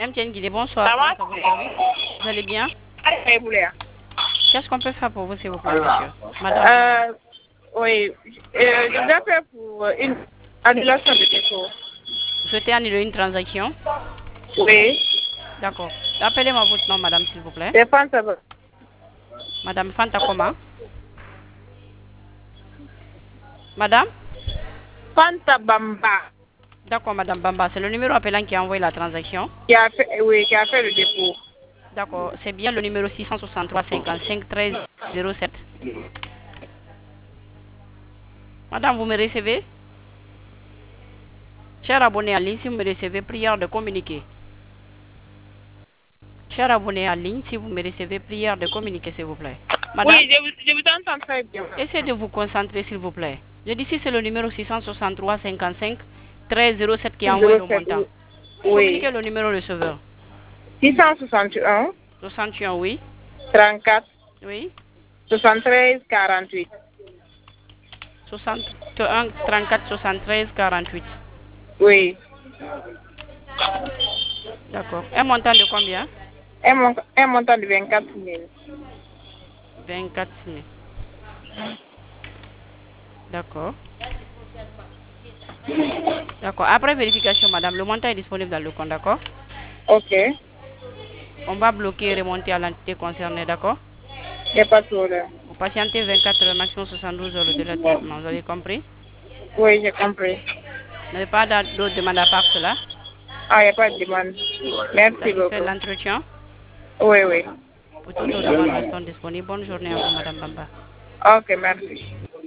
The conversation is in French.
MTN Guinée, bonsoir. Ça va? Vous allez bien? Allez, Qu'est-ce qu'on peut faire pour vous, s'il vous plaît, monsieur? Madame. Oui, je dois faire pour une annulation de dépôt. Vous souhaitez annuler une transaction? Oui. D'accord. Appelez-moi votre nom, madame, s'il vous plaît. C'est Fanta. Madame Fanta comment? Madame? Fanta Bamba. D'accord, madame Bamba. C'est le numéro appelant qui a envoyé la transaction? Qui a fait le dépôt. D'accord. C'est bien le numéro 663 55 13 07. Madame, vous me recevez? Cher abonné en ligne, si vous me recevez, prière de communiquer. Cher abonné en ligne, si vous me recevez, prière de communiquer, s'il vous plaît. Madame? Oui, je vous entends très bien. Essayez de vous concentrer, s'il vous plaît. Je dis si c'est le numéro 663 55 13 07 qui a envoyé le montant. Oui. Communiquez le numéro receveur. 661. 61, oui. 34. Oui. 73 48. 61 34 73 48. Oui. D'accord. Un montant de combien? Un montant de 24 000. 24 000. D'accord. D'accord. Après vérification, madame, le montant est disponible dans le compte, d'accord? Ok. On va bloquer et remonter à l'entité concernée, d'accord? Il n'y a pas de problème. Vous patientez 24 heures, maximum 72 heures de traitement. Vous avez compris? Oui, j'ai compris. Vous n'avez pas d'autres demandes à part cela? Ah, il n'y a pas de demande. Merci Satisfait de beaucoup. l'entretien? Oui, oui. Pour toutes nos demandes restons disponibles. Bonne journée à vous, madame Bamba. Ok, merci.